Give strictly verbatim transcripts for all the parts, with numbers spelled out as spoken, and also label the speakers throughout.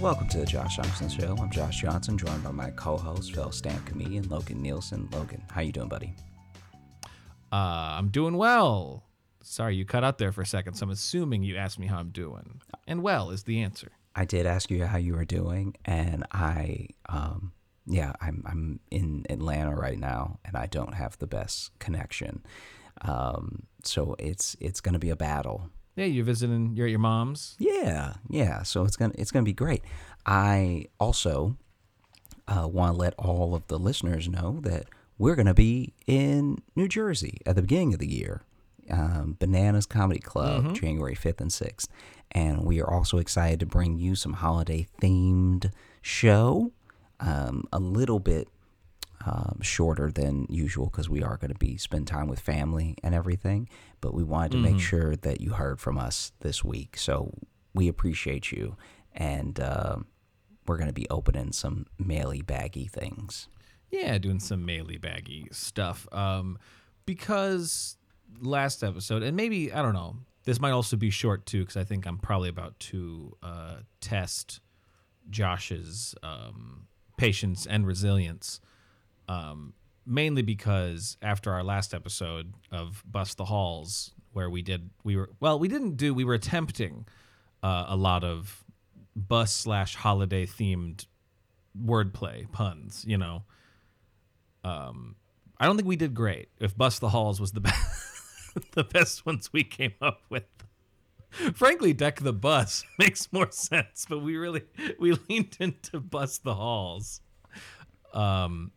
Speaker 1: Welcome to the Josh Johnson Show. I'm Josh Johnson, joined by my co-host, fellow stand comedian Logan Nielsen. Logan, how you doing, buddy?
Speaker 2: Uh, I'm doing well. Sorry, you cut out there for a second, so I'm assuming you asked me how I'm doing. And well is the answer.
Speaker 1: I did ask you how you were doing, and I, um, yeah, I'm I'm in Atlanta right now, and I don't have the best connection, um, so it's it's gonna be a battle.
Speaker 2: Yeah, you're visiting. You're at your mom's.
Speaker 1: Yeah, yeah. So it's gonna it's gonna be great. I also uh, want to let all of the listeners know that we're gonna be in New Jersey at the beginning of the year, um, Bananas Comedy Club, mm-hmm. January fifth and sixth, and we are also excited to bring you some holiday themed show, um, a little bit um, shorter than usual because we are going to be spend time with family and everything. But we wanted to mm-hmm. make sure that you heard from us this week. So we appreciate you. And uh, we're going to be opening some maily baggy things.
Speaker 2: Yeah, doing some maily baggy stuff. Um, because last episode, and maybe, I don't know, this might also be short too, because I think I'm probably about to uh, test Josh's um, patience and resilience. Um, mainly because after our last episode of Bust the Halls, where we did, we were, well, we didn't do, we were attempting uh, a lot of bus slash holiday themed wordplay puns, you know. Um, I don't think we did great. If Bust the Halls was the best, the best ones we came up with. Frankly, Deck the Bus makes more sense, but we really, we leaned into Bust the Halls. Um,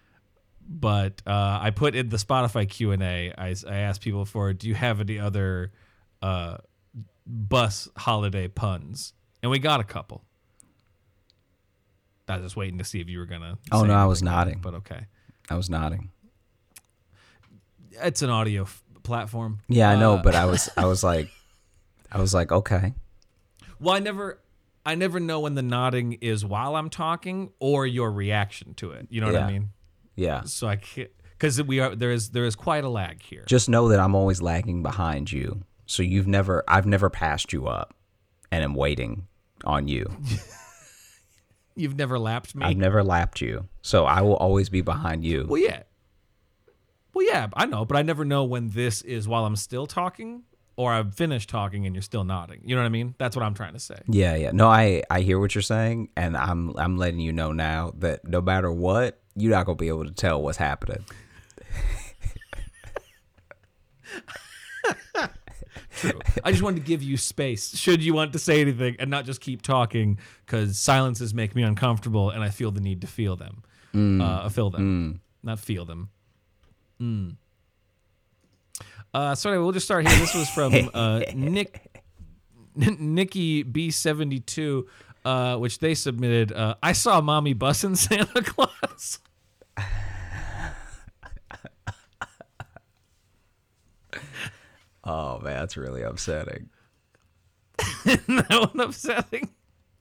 Speaker 2: But uh, I put in the Spotify Q and A, I, I asked people for, do you have any other uh, bus holiday puns? And we got a couple. I was just waiting to see if you were going to
Speaker 1: Oh, no, I was nodding.
Speaker 2: But okay.
Speaker 1: I was nodding.
Speaker 2: It's an audio f- platform.
Speaker 1: Yeah, I know,
Speaker 2: uh,
Speaker 1: but I was I was like, I was like, okay.
Speaker 2: Well, I never... I never know when the nodding is while I'm talking or your reaction to it. You know
Speaker 1: yeah.
Speaker 2: what I mean?
Speaker 1: Yeah.
Speaker 2: So I can't, because we are there is there is quite a lag here.
Speaker 1: Just know that I'm always lagging behind you. So you've never I've never passed you up, and I'm waiting on you.
Speaker 2: You've never lapped me.
Speaker 1: I've never lapped you, so I will always be behind you.
Speaker 2: Well, yeah. Well, yeah, I know, but I never know when this is while I'm still talking or I've finished talking and you're still nodding. You know what I mean? That's what I'm trying to say.
Speaker 1: Yeah, yeah. No, I I hear what you're saying, and I'm I'm letting you know now that no matter what, you're not gonna be able to tell what's happening.
Speaker 2: True. I just wanted to give you space should you want to say anything and not just keep talking, because silences make me uncomfortable and I feel the need to feel them. Mm. Uh, feel them. Mm. Not feel them. Mm. Uh, so anyway, we'll just start here. This was from uh, Nick Nikki B seventy-two, uh, which they submitted. Uh, I saw mommy bussing Santa Claus.
Speaker 1: Oh man, that's really upsetting.
Speaker 2: Isn't that one upsetting?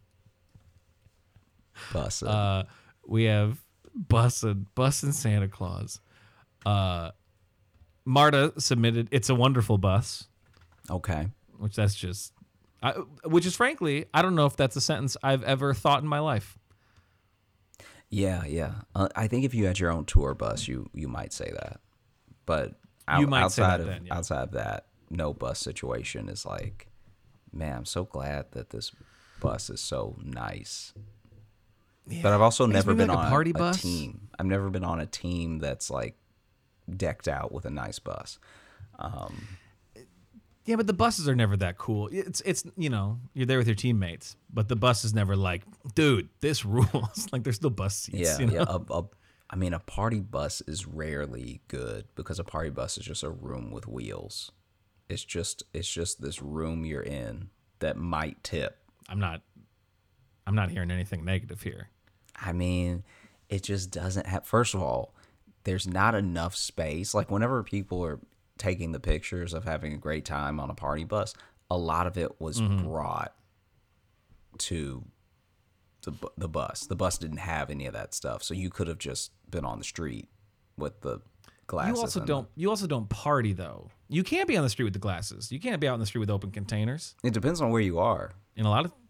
Speaker 1: Bussin'.
Speaker 2: Uh, we have bussin', bussin' Santa Claus. Uh, Marta submitted, "It's a wonderful bus."
Speaker 1: Okay.
Speaker 2: Which that's just, I, which is frankly, I don't know if that's a sentence I've ever thought in my life.
Speaker 1: Yeah, yeah. Uh, I think if you had your own tour bus, you you might say that. But out,
Speaker 2: you might
Speaker 1: outside
Speaker 2: say that
Speaker 1: of
Speaker 2: then, yeah.
Speaker 1: outside of that, no bus situation is like, man, I'm so glad that this bus is so nice. Yeah. But I've also never been
Speaker 2: like
Speaker 1: on
Speaker 2: a party
Speaker 1: a, a
Speaker 2: bus?
Speaker 1: team. I've never been on a team that's like decked out with a nice bus. Um,
Speaker 2: yeah, but the buses are never that cool. It's it's you know, you're there with your teammates, but the bus is never like, dude, this rules. Like there's still bus seats.
Speaker 1: Yeah,
Speaker 2: you know?
Speaker 1: yeah. A, a, I mean, a party bus is rarely good because a party bus is just a room with wheels. It's just it's just this room you're in that might tip.
Speaker 2: I'm not I'm not hearing anything negative here.
Speaker 1: I mean, it just doesn't have. First of all, there's not enough space. Like whenever people are taking the pictures of having a great time on a party bus, a lot of it was mm-hmm. brought to the the bus. The bus didn't have any of that stuff, so you could have just been on the street with the glasses.
Speaker 2: You also
Speaker 1: and
Speaker 2: don't. You also don't party though. You can't be on the street with the glasses. You can't be out in the street with open containers.
Speaker 1: It depends on where you are.
Speaker 2: In a lot of,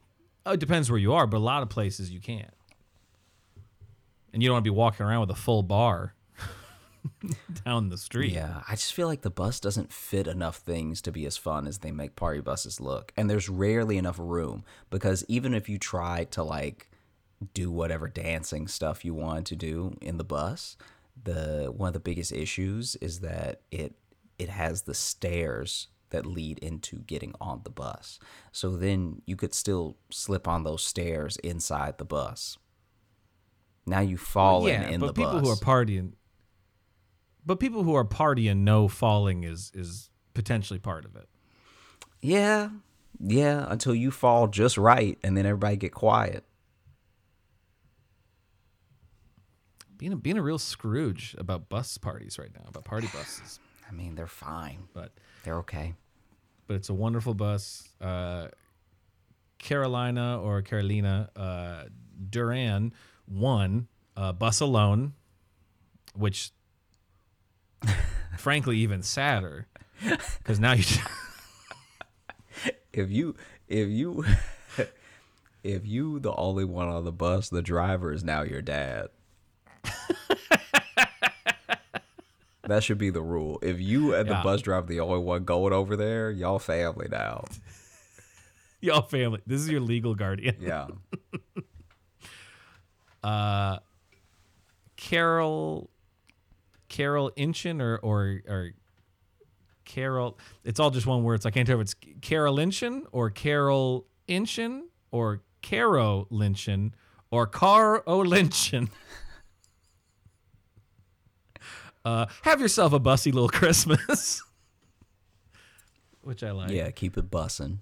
Speaker 2: Oh, it depends where you are, but a lot of places you can't. And you don't want to be walking around with a full bar down the street.
Speaker 1: Yeah, I just feel like the bus doesn't fit enough things to be as fun as they make party buses look. And there's rarely enough room because even if you try to like do whatever dancing stuff you want to do in the bus, the one of the biggest issues is that it it has the stairs that lead into getting on the bus. So then you could still slip on those stairs inside the bus. Now you fall
Speaker 2: yeah,
Speaker 1: in in
Speaker 2: but
Speaker 1: the
Speaker 2: people
Speaker 1: bus.
Speaker 2: who are partying, but people who are partying know falling is is potentially part of it.
Speaker 1: Yeah, yeah, until you fall just right and then everybody get quiet.
Speaker 2: Being a, being a real Scrooge about bus parties right now, about party buses.
Speaker 1: I mean, they're fine.
Speaker 2: But
Speaker 1: They're okay.
Speaker 2: but it's a wonderful bus. Uh, Carolina or Carolina uh, Duran won uh, Bus Alone, which, frankly, even sadder because now you.
Speaker 1: If you, if you, if you the only one on the bus, the driver is now your dad. That should be the rule. If you and the
Speaker 2: Yeah.
Speaker 1: bus driver the only one going over there, y'all family now.
Speaker 2: Y'all family. This is your legal guardian.
Speaker 1: Yeah.
Speaker 2: Uh, Carol, Carol Inchin or or or Carol. It's all just one word, so I can't tell if it's Carol Inchin or Carol Inchin or Caro Lynchin or Car O Lynchin. Uh, have yourself a bussy little Christmas, which I like.
Speaker 1: Yeah, keep it bussing.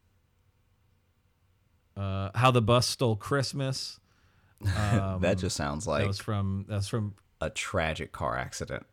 Speaker 2: Uh, How the Bus Stole Christmas. Um,
Speaker 1: That just sounds
Speaker 2: that
Speaker 1: like
Speaker 2: was from that was from
Speaker 1: a tragic car accident.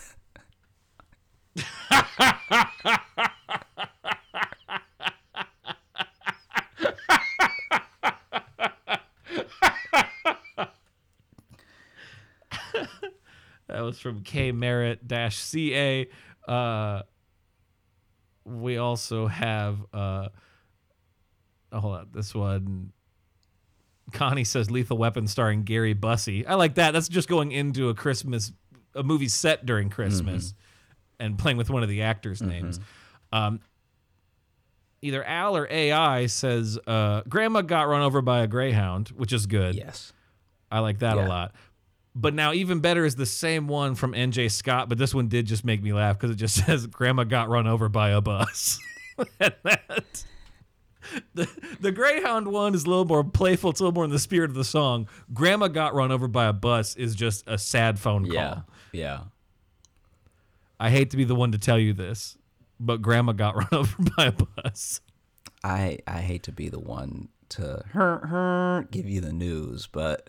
Speaker 2: that was from K Merritt dash C A. Uh, we also have uh, oh, hold on, this one. Connie says Lethal Weapon starring Gary Busey. I like that. That's just going into a Christmas, a movie set during Christmas, mm-hmm. and playing with one of the actors' mm-hmm. names. Um, either Al or A I says uh, Grandma got run over by a greyhound, which is good.
Speaker 1: Yes.
Speaker 2: I like that
Speaker 1: Yeah.
Speaker 2: a lot. But now even better is the same one from N J Scott, but this one did just make me laugh because it just says Grandma got run over by a bus. And that... The the Greyhound one is a little more playful. It's a little more in the spirit of the song. Grandma got run over by a bus is just a sad phone call.
Speaker 1: Yeah. Yeah.
Speaker 2: I hate to be the one to tell you this, but Grandma got run over by a bus.
Speaker 1: I I hate to be the one to her, her, give you the news, but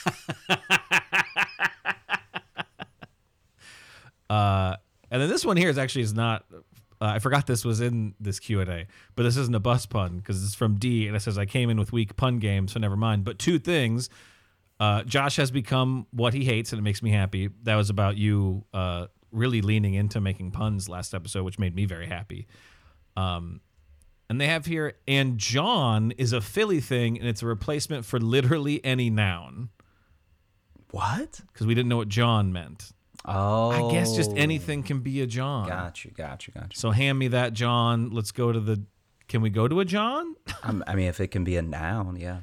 Speaker 2: uh, and then this one here is actually is not. Uh, I forgot this was in this Q and A, but this isn't a bus pun because it's from D, and it says, I came in with weak pun game, so never mind. But two things. Uh, Josh has become what he hates, and it makes me happy. That was about you uh, really leaning into making puns last episode, which made me very happy. Um, and they have here, and John is a Philly thing, and it's a replacement for literally any noun.
Speaker 1: what?
Speaker 2: Because we didn't know what John meant.
Speaker 1: Oh,
Speaker 2: I guess just anything can be a John.
Speaker 1: Got you, got you, got you.
Speaker 2: So hand me that John. Let's go to the. Can we go to a John?
Speaker 1: Um, I mean, if it can be a noun, yeah.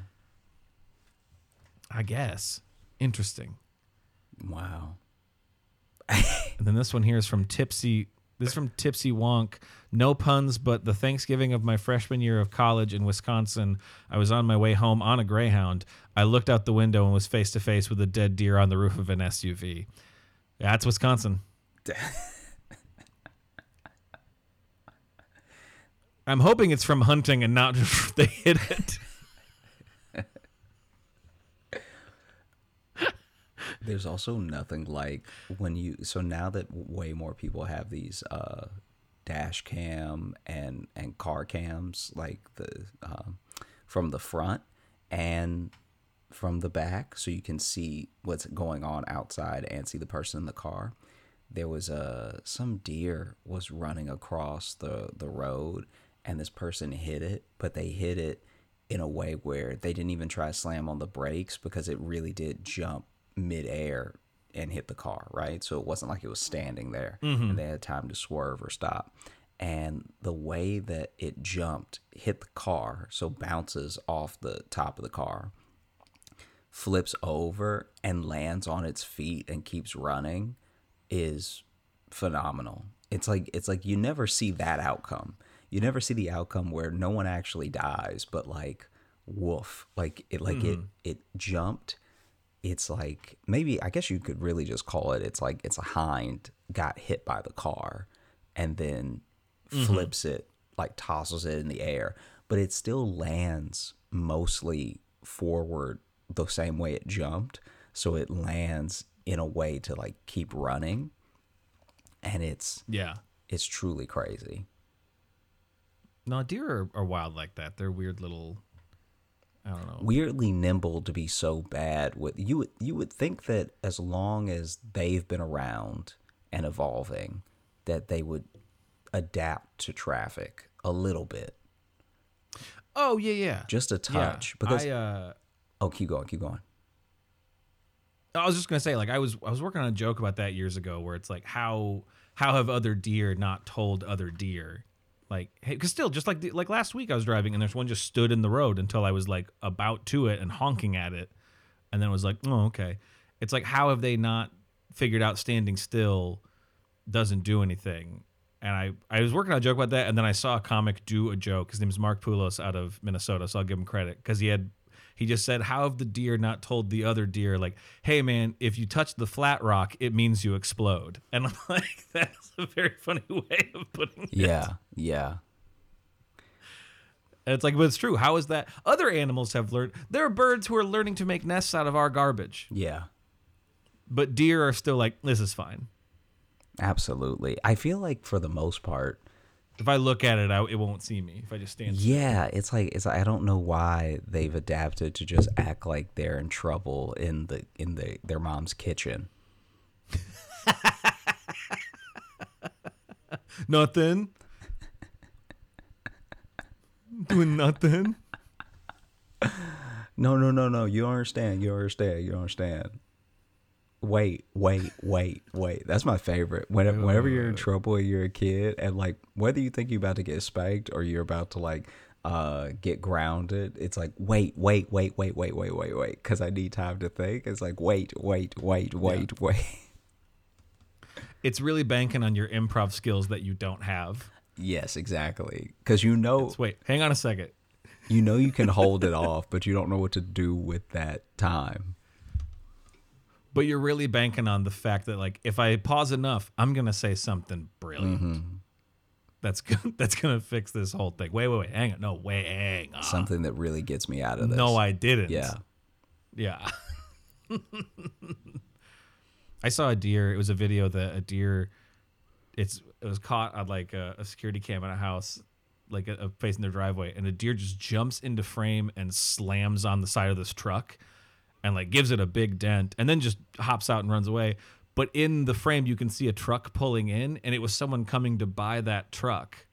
Speaker 2: I guess. Interesting.
Speaker 1: Wow.
Speaker 2: And then this one here is from Tipsy. This is from Tipsy Wonk. No puns, but the Thanksgiving of my freshman year of college in Wisconsin, I was on my way home on a Greyhound. I looked out the window and was face to face with a dead deer on the roof of an S U V. That's Wisconsin. I'm hoping it's from hunting and not just they hit it.
Speaker 1: There's also nothing like when you. So now that way more people have these uh, dash cam and and car cams, like the um, from the front and from the back, so you can see what's going on outside and see the person in the car. There was a some deer was running across the the road, and this person hit it, but they hit it in a way where they didn't even try to slam on the brakes because it really did jump midair and hit the car, right? So it wasn't like it was standing there
Speaker 2: Mm-hmm.
Speaker 1: and they had time to swerve or stop. And the way that it jumped, hit the car, so bounces off the top of the car, flips over and lands on its feet and keeps running is phenomenal. It's like it's like you never see that outcome. You never see the outcome where no one actually dies, but like woof, like it like
Speaker 2: Mm-hmm.
Speaker 1: it it jumped. It's like maybe I guess you could really just call it it's like it's a hind got hit by the car and then flips mm-hmm. it, like tosses it in the air, but it still lands mostly forward the same way it jumped, so it lands in a way to like keep running, and it's
Speaker 2: Yeah.
Speaker 1: it's truly crazy.
Speaker 2: No, deer are, are wild like that. They're weird little. I don't know.
Speaker 1: Weirdly nimble to be so bad. With you, would you would think that as long as they've been around and evolving, that they would adapt to traffic a little bit,
Speaker 2: Oh yeah, yeah.
Speaker 1: just a touch.
Speaker 2: Yeah.
Speaker 1: Because
Speaker 2: I uh,
Speaker 1: oh, keep going, keep going.
Speaker 2: I was just gonna say, like, I was I was working on a joke about that years ago, where it's like, how how have other deer not told other deer, like, hey, because still, just like the, like last week, I was driving and there's one just stood in the road until I was like about to it and honking at it, and then it was like, oh okay. It's like, how have they not figured out standing still doesn't do anything? And I, I was working on a joke about that, and then I saw a comic do a joke. His name is Mark Poulos out of Minnesota, so I'll give him credit because he had he just said, how have the deer not told the other deer, like, hey man, if you touch the flat rock, it means you explode. And I'm like, that's a very funny way of putting it.
Speaker 1: Yeah, yeah.
Speaker 2: And it's like, but it's true. How is that? Other animals have learned. There are birds who are learning to make nests out of our garbage,
Speaker 1: Yeah,
Speaker 2: but deer are still like, this is fine.
Speaker 1: absolutely. I feel like for the most part,
Speaker 2: If I look at it, I, it won't see me if I just stand still.
Speaker 1: yeah, it's like it's I don't know why they've adapted to just act like they're in trouble in the in the their mom's kitchen.
Speaker 2: Nothing. Doing nothing.
Speaker 1: No, no, no, no. You don't understand. You don't understand. You don't understand. Wait, wait, wait, wait. That's my favorite. Whenever, whenever you're in trouble and you're a kid, and like whether you think you're about to get spanked or you're about to like uh get grounded, it's like wait, wait, wait, wait, wait, wait, wait, wait, because I need time to think. It's like wait, wait, wait, wait, yeah. wait.
Speaker 2: It's really banking on your improv skills that you don't have.
Speaker 1: Yes, exactly. Because you know,
Speaker 2: It's, wait, hang on a second.
Speaker 1: you know you can hold it off, but you don't know what to do with that time.
Speaker 2: But you're really banking on the fact that, like, if I pause enough, I'm gonna say something brilliant.
Speaker 1: Mm-hmm.
Speaker 2: That's gonna that's gonna fix this whole thing. Wait, wait, wait, hang on. No, wait, hang on.
Speaker 1: Something that really gets me out of this.
Speaker 2: No, I didn't.
Speaker 1: Yeah.
Speaker 2: Yeah. I saw a deer. It was a video that a deer. It's it was caught on like a, a security cam in a house, like a, a facing their driveway, and a deer just jumps into frame and slams on the side of this truck, and like gives it a big dent, and then just hops out and runs away. But in the frame, you can see a truck pulling in, and it was someone coming to buy that truck.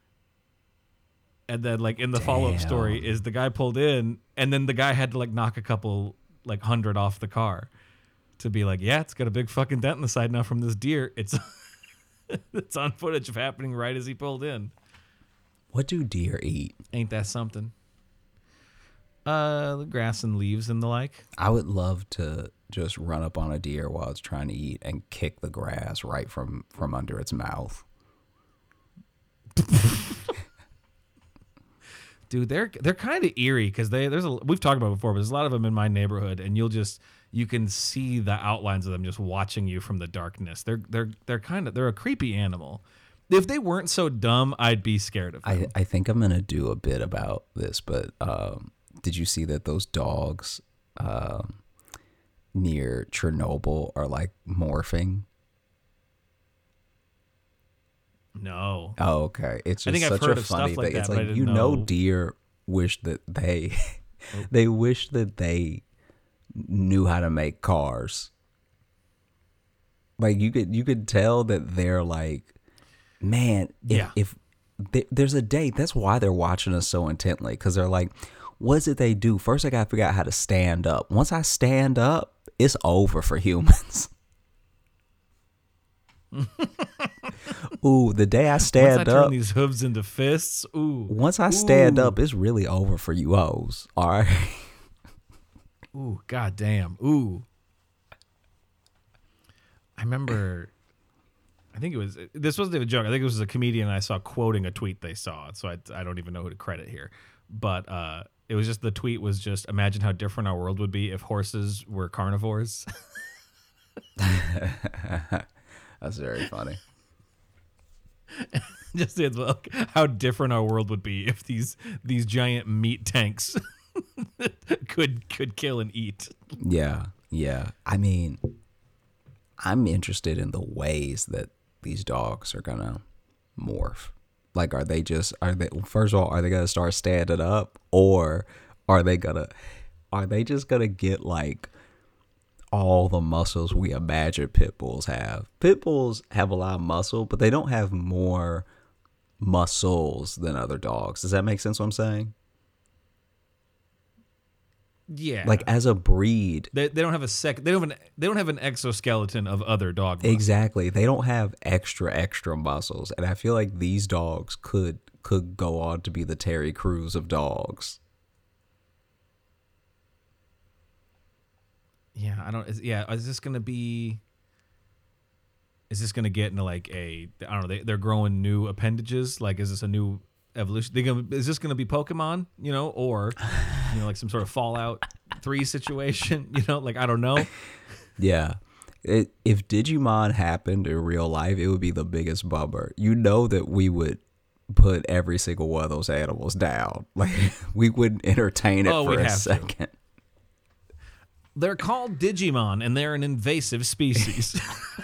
Speaker 2: And then, like, in the follow up story, is the guy pulled in, and then the guy had to like knock a couple like hundred off the car to be like, yeah, it's got a big fucking dent in the side now from this deer. It's it's on footage of happening right as he pulled in.
Speaker 1: What do deer eat?
Speaker 2: Ain't that something? Uh, grass and leaves and the like.
Speaker 1: I would love to just run up on a deer while it's trying to eat and kick the grass right from, from under its mouth.
Speaker 2: Dude, they're they're kind of eerie because they there's a we've talked about it before, but there's a lot of them in my neighborhood, and you'll just you can see the outlines of them just watching you from the darkness. They're they're they're kind of they're a creepy animal. If they weren't so dumb, I'd be scared of them.
Speaker 1: I, I think I'm gonna do a bit about this, but um, did you see that those dogs um, near Chernobyl are like morphing?
Speaker 2: No.
Speaker 1: Oh, okay. It's just
Speaker 2: I think I've
Speaker 1: such
Speaker 2: heard
Speaker 1: a
Speaker 2: of
Speaker 1: funny
Speaker 2: stuff like
Speaker 1: thing.
Speaker 2: that,
Speaker 1: It's
Speaker 2: but I
Speaker 1: like
Speaker 2: didn't
Speaker 1: you know,
Speaker 2: know.
Speaker 1: deer wish that they
Speaker 2: Oh.
Speaker 1: they wish that they knew how to make cars. Like you could you could tell that they're like, man, if,
Speaker 2: Yeah.
Speaker 1: if th- there's a date, that's why they're watching us so intently, because they're like, what is it they do? First, I gotta figure out how to stand up. Once I stand up, it's over for humans. Ooh, the day I stand
Speaker 2: Once I turn
Speaker 1: up,
Speaker 2: these hooves into fists, ooh.
Speaker 1: once I stand
Speaker 2: ooh,
Speaker 1: up, it's really over for you hoes. All right.
Speaker 2: Ooh, goddamn. Ooh. I remember, I think it was, this wasn't even a joke. I think it was a comedian I saw quoting a tweet they saw. So I, I don't even know who to credit here. But uh, it was just, the tweet was just, imagine how different our world would be if horses were carnivores.
Speaker 1: That's very funny.
Speaker 2: Just it's like how different our world would be if these these giant meat tanks could could kill and eat.
Speaker 1: Yeah, yeah. I mean, I'm interested in the ways that these dogs are gonna morph. Like, are they just are they first of all, are they gonna start standing up, or are they gonna are they just gonna get like all the muscles we imagine pit bulls have? Pit bulls have a lot of muscle, but they don't have more muscles than other dogs. Does that make sense what I'm saying?
Speaker 2: Yeah.
Speaker 1: Like, as a breed,
Speaker 2: They, they don't have a sec. They don't have an. They don't have an exoskeleton of other dog muscles.
Speaker 1: exactly. They don't have extra extra muscles, and I feel like these dogs could could go on to be the Terry Crews of dogs.
Speaker 2: Yeah, I don't. Is, yeah, is this gonna be? Is this gonna get into like a? I don't know. They, they're growing new appendages. Like, is this a new evolution? They gonna, is this gonna be Pokemon? You know, or you know, like some sort of Fallout Three situation? You know, like I don't know.
Speaker 1: Yeah. It, if Digimon happened in real life, it would be the biggest bummer. You know that we would put every single one of those animals down. Like, we wouldn't entertain it
Speaker 2: Oh,
Speaker 1: for
Speaker 2: we'd
Speaker 1: a
Speaker 2: have to.
Speaker 1: second.
Speaker 2: They're called Digimon, and they're an invasive species.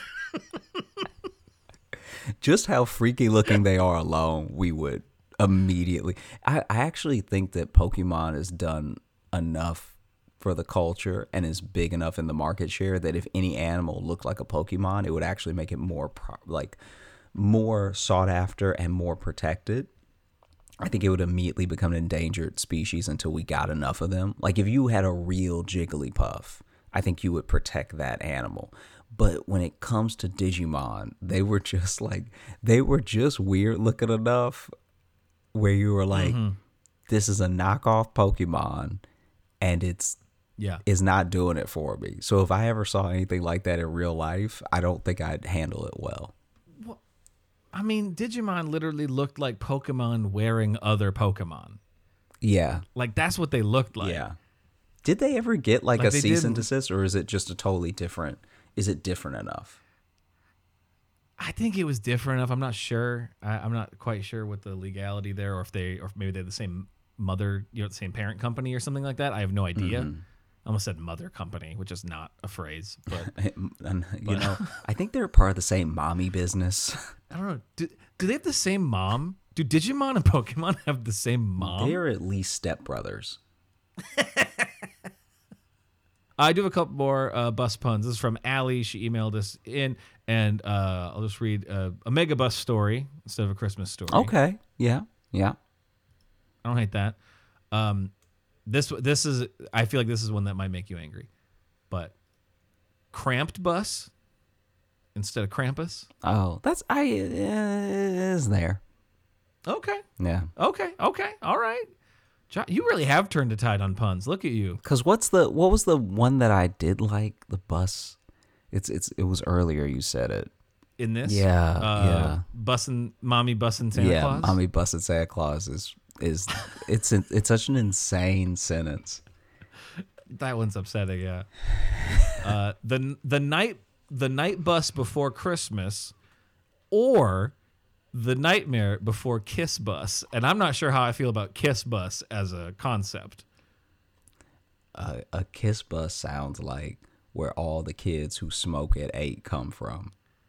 Speaker 1: Just how freaky looking they are alone, we would immediately. I, I actually think that Pokemon has done enough for the culture and is big enough in the market share that if any animal looked like a Pokemon, it would actually make it more pro- like more sought after and more protected. I think it would immediately become an endangered species until we got enough of them. Like, if you had a real Jigglypuff, I think you would protect that animal. But when it comes to Digimon, they were just like, they were just weird looking enough where you were like, mm-hmm. this is a knockoff Pokemon and it's
Speaker 2: yeah.
Speaker 1: is not doing it for me. So if I ever saw anything like that in real life, I don't think I'd handle it well.
Speaker 2: I mean, Digimon literally looked like Pokemon wearing other Pokemon.
Speaker 1: Yeah.
Speaker 2: Like, that's what they looked like.
Speaker 1: Yeah. Did they ever get like, like a cease
Speaker 2: did,
Speaker 1: and desist, or is it just a totally different? Is it different enough?
Speaker 2: I think it was different enough. I'm not sure. I, I'm not quite sure what the legality there, or if they, or if maybe they're the same mother, you know, the same parent company or something like that. I have no idea. Mm-hmm. I almost said mother company, which is not a phrase, but
Speaker 1: and, you but, know, I think they're part of the same mommy business.
Speaker 2: I don't know. Do, do they have the same mom? Do Digimon and Pokemon have the same mom?
Speaker 1: They're at least stepbrothers.
Speaker 2: I do have a couple more uh, bus puns. This is from Allie. She emailed us in, and uh, I'll just read uh, a mega bus story instead of a Christmas story.
Speaker 1: Okay. Yeah. Yeah.
Speaker 2: I don't hate that. Um, this this is I feel like this is one that might make you angry, but cramped bus instead of Krampus.
Speaker 1: Oh, that's I uh, is there.
Speaker 2: Okay.
Speaker 1: Yeah.
Speaker 2: Okay. Okay. All right. John, you really have turned the tide on puns. Look at you.
Speaker 1: Cause what's the what was the one that I did like the bus? It's it's it was earlier. You said it
Speaker 2: in this.
Speaker 1: Yeah.
Speaker 2: Uh,
Speaker 1: yeah.
Speaker 2: Bussin' mommy bussin' Santa
Speaker 1: yeah,
Speaker 2: Claus.
Speaker 1: Yeah. Mommy bussin' Santa Claus is is it's it's such an insane sentence.
Speaker 2: That one's upsetting. Yeah. uh, the the night the night bus before Christmas, or the nightmare before Kiss Bus. And I'm not sure how I feel about Kiss Bus as a concept.
Speaker 1: Uh, a Kiss Bus sounds like where all the kids who smoke at eight come from.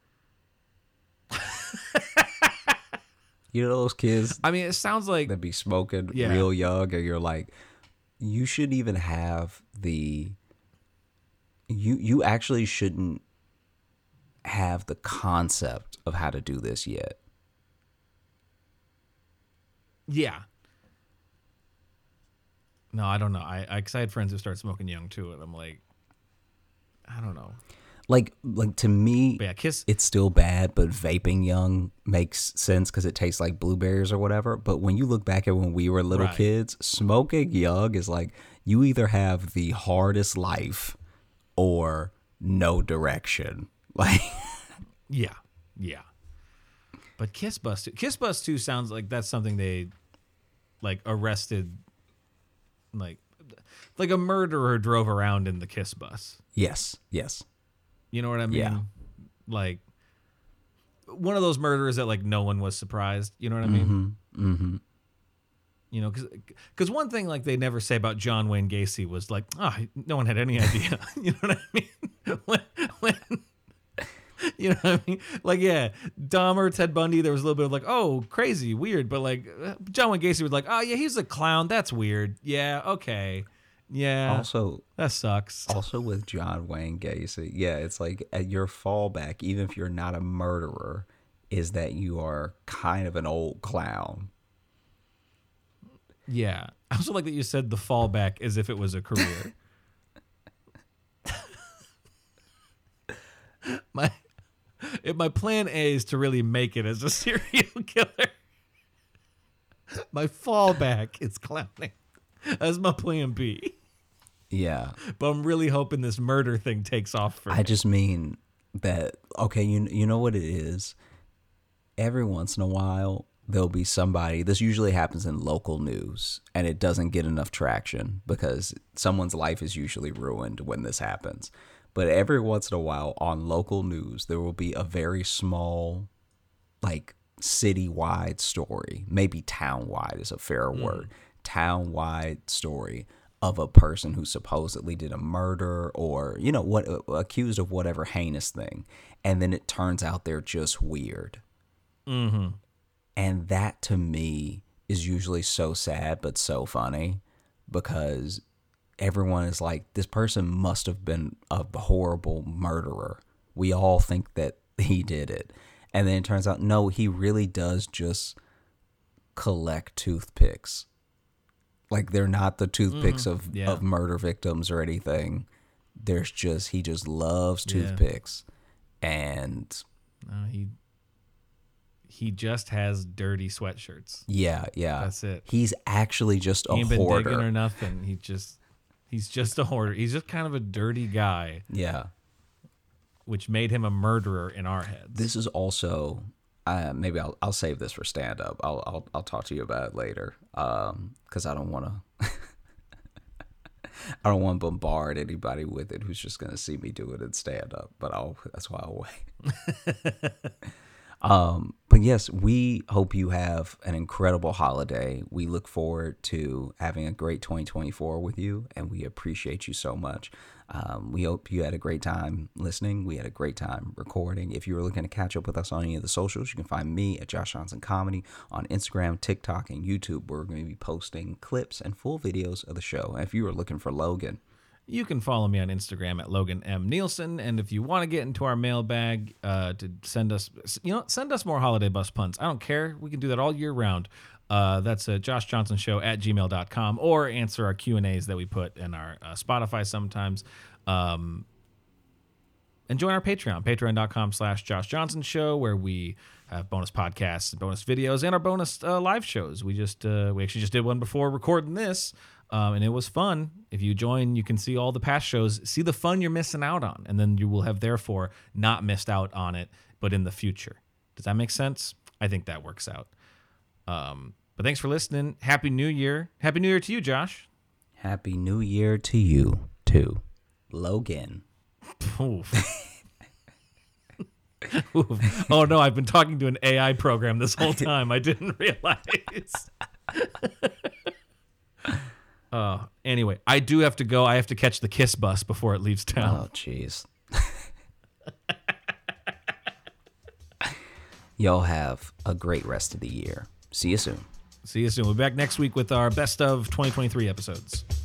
Speaker 1: You know those kids?
Speaker 2: I mean, it sounds like
Speaker 1: that be smoking
Speaker 2: yeah.
Speaker 1: real young, and you're like, you shouldn't even have the. You you actually shouldn't have the concept of how to do this yet.
Speaker 2: Yeah. No, I don't know. I, I, cause I had friends who started smoking young too, and I'm like, I don't know.
Speaker 1: Like, like to me,
Speaker 2: But yeah, Kiss.
Speaker 1: it's still bad, but vaping young makes sense because it tastes like blueberries or whatever. But when you look back at when we were little
Speaker 2: Right.
Speaker 1: kids, smoking young is like you either have the hardest life or no direction. Like,
Speaker 2: Yeah, yeah. But Kiss Bus, Kiss Bus two sounds like that's something they like arrested, like like a murderer drove around in the Kiss Bus.
Speaker 1: yes, yes,
Speaker 2: You know what I mean?
Speaker 1: Yeah.
Speaker 2: Like one of those murderers that like no one was surprised. You know what I mean?
Speaker 1: mm-hmm, mm-hmm.
Speaker 2: You know, because one thing like they never say about John Wayne Gacy was like, oh, no one had any idea. You know what I mean? when, when, you know what I mean? Like, yeah, Dahmer, Ted Bundy, there was a little bit of like, oh, crazy, weird. But like John Wayne Gacy was like, oh, yeah, he's a clown. That's weird. Yeah, okay. Yeah,
Speaker 1: Also,
Speaker 2: that sucks.
Speaker 1: also with John Wayne Gacy, yeah, it's like at your fallback, even if you're not a murderer, is that you are kind of an old clown.
Speaker 2: Yeah. I also like that you said the fallback as if it was a career. my if my plan A is to really make it as a serial killer, my fallback is clowning. That's my plan B.
Speaker 1: Yeah.
Speaker 2: But I'm really hoping this murder thing takes off for
Speaker 1: I
Speaker 2: me.
Speaker 1: just mean that, okay, you you know what it is? Every once in a while, there'll be somebody, this usually happens in local news, and it doesn't get enough traction because someone's life is usually ruined when this happens. But every once in a while on local news, there will be a very small, like, city-wide story, maybe town-wide is a fair
Speaker 2: Mm.
Speaker 1: word, town-wide story of a person who supposedly did a murder or, you know, what accused of whatever heinous thing. And then it turns out they're just weird.
Speaker 2: Mm-hmm.
Speaker 1: And that to me is usually so sad, but so funny because everyone is like, this person must have been a horrible murderer. We all think that he did it. And then it turns out, no, he really does just collect toothpicks. Like they're not the toothpicks mm, of,
Speaker 2: yeah.
Speaker 1: of murder victims or anything. There's just, he just loves
Speaker 2: Yeah.
Speaker 1: toothpicks. And
Speaker 2: No, he he just has dirty sweatshirts.
Speaker 1: yeah, yeah.
Speaker 2: That's it.
Speaker 1: He's actually just a
Speaker 2: He ain't been
Speaker 1: hoarder.
Speaker 2: digging or nothing. He just he's just a hoarder. He's just kind of a dirty guy,
Speaker 1: Yeah.
Speaker 2: which made him a murderer in our heads.
Speaker 1: This is also uh, maybe I'll I'll save this for stand up. I'll I'll I'll talk to you about it later. Um, because I don't want to. I don't want to bombard anybody with it who's just gonna see me do it in stand up. But I'll that's why I'll wait. Um, but yes, we hope you have an incredible holiday. We look forward to having a great twenty twenty-four with you, and we appreciate you so much. Um, we hope you had a great time listening. We had a great time recording. If you were looking to catch up with us on any of the socials, you can find me at Josh Johnson Comedy on Instagram, TikTok, and YouTube. We're going to be posting clips and full videos of the show. And if you were looking for Logan,
Speaker 2: you can follow me on Instagram at Logan M. Nielsen. And if you want to get into our mailbag uh, to send us, you know, send us more holiday bus puns. I don't care. We can do that all year round. Uh, that's a Josh Johnson Show at gmail dot com, or answer our Q and A's that we put in our uh, Spotify sometimes. Um, and join our Patreon, patreon dot com slash Josh Johnson Show, where we have bonus podcasts, bonus videos, and our bonus uh, live shows. We just uh, we actually just did one before recording this. Um, and it was fun. If you join, you can see all the past shows, see the fun you're missing out on, and then you will have therefore not missed out on it, but in the future. Does that make sense? I think that works out. Um, but thanks for listening. Happy New Year. Happy New Year to you, Josh.
Speaker 1: Happy New Year to you too, Logan.
Speaker 2: Oof. Oof. Oh no, I've been talking to an A I program this whole time. I didn't realize. Uh, anyway, I do have to go. I have to catch the Kiss bus before it leaves town.
Speaker 1: Oh, jeez. Y'all have a great rest of the year. See you soon.
Speaker 2: See you soon. We'll be back next week with our best of twenty twenty-three episodes.